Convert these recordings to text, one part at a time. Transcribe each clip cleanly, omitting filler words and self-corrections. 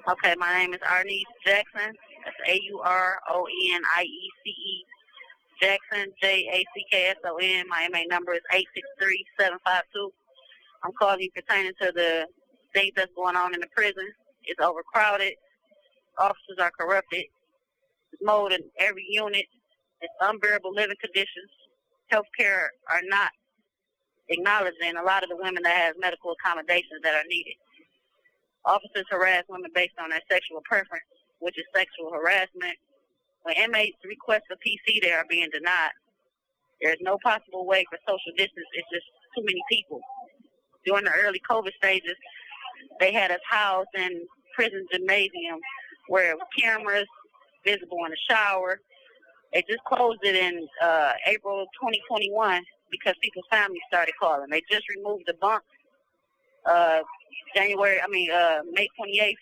Okay, my name is Arnice Jackson. That's AURONIECE Jackson, JACKSON. My MA number is 863-752. I'm calling you pertaining to the things that's going on in the prison. It's overcrowded. Officers are corrupted. There's mold in every unit. It's unbearable living conditions. Healthcare are not acknowledging a lot of the women that have medical accommodations that are needed. Officers harass women based on their sexual preference, which is sexual harassment. When inmates request a PC, they are being denied. There's no possible way for social distance. It's just too many people. During the early COVID stages, they had us housed in prison gymnasium where it was cameras visible in the shower. They just closed it in April 2021 because people's families started calling. They just removed the bunks May 28th.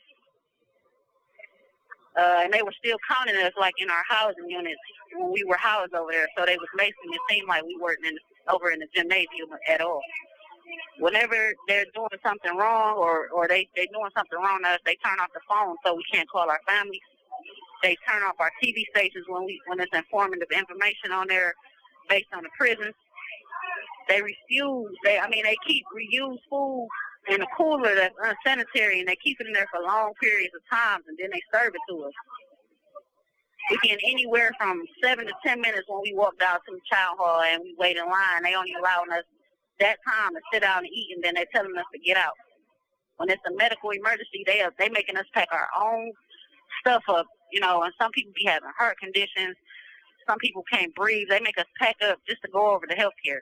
And they were still counting us like in our housing units when we were housed over there. So they was making it seem like we weren't over in the gymnasium at all. Whenever they're doing something wrong or they doing something wrong to us, they turn off the phone so we can't call our families. They turn off our TV stations when it's informative information on there based on the prisons. They refuse. They keep reused food in a cooler that's unsanitary, and they keep it in there for long periods of time, and then they serve it to us. We get anywhere from 7 to 10 minutes when we walk down to the chow hall and we wait in line. They only allowing us that time to sit down and eat, and then they're telling us to get out. When it's a medical emergency, they making us pack our own stuff up, and some people be having heart conditions. Some people can't breathe. They make us pack up just to go over the health care.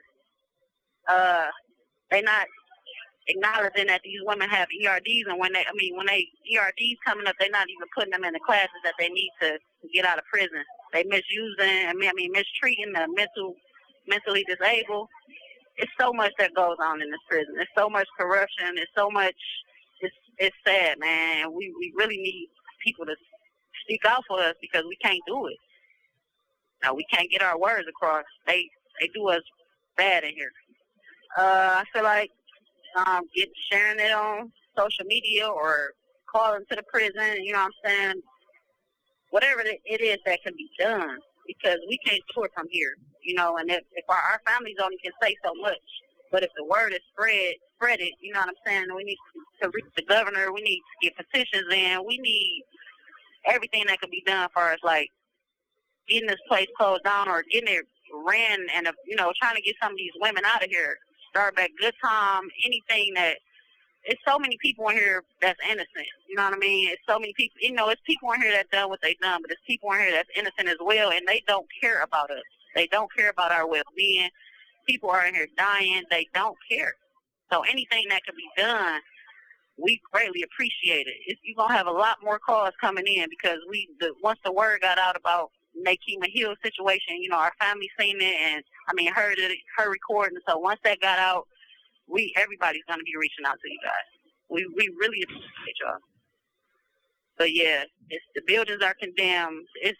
They not acknowledging that these women have ERDs, and when ERDs coming up, they're not even putting them in the classes that they need to get out of prison. They mistreating the mentally disabled. It's so much that goes on in this prison. It's so much corruption. It's so much. It's sad, man. We really need people to speak out for us because we can't do it. No, we can't get our words across. They do us bad in here. I feel like sharing it on social media or calling to the prison, you know what I'm saying? Whatever it is that can be done, because we can't do it from here, and if our families only can say so much, but if the word is spread it, you know what I'm saying? We need to reach the governor. We need to get petitions in. We need everything that can be done for us, like getting this place closed down or getting it ran and, trying to get some of these women out of here. Start back good time, anything that, it's so many people in here that's innocent, you know what I mean? It's so many people, it's people in here that done what they done, but it's people in here that's innocent as well, and they don't care about us. They don't care about our well-being. People are in here dying. They don't care. So anything that can be done, we greatly appreciate it. You're going to have a lot more calls coming in because once the word got out about Nakima Hill situation, our family seen it and heard her recording. So once that got out, everybody's gonna be reaching out to you guys. We really appreciate y'all. But yeah, the buildings are condemned. It's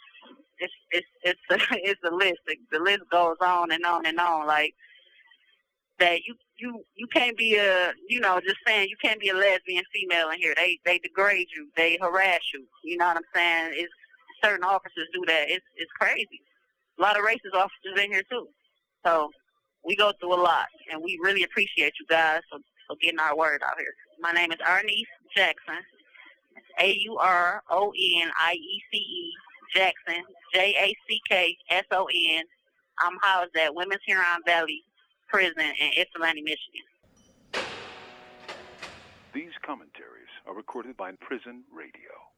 a list. The list goes on and on and on. Like that, you can't be just saying you can't be a lesbian female in here. They degrade you. They harass you. You know what I'm saying? It's certain officers do that. It's crazy. A lot of racist officers in here too. So we go through a lot, and we really appreciate you guys for getting our word out here. My name is Arnice Jackson. AURONIECE Jackson, JACKSON. I'm housed at Women's Huron Valley Prison in Ypsilanti, Michigan. These commentaries are recorded by Prison Radio.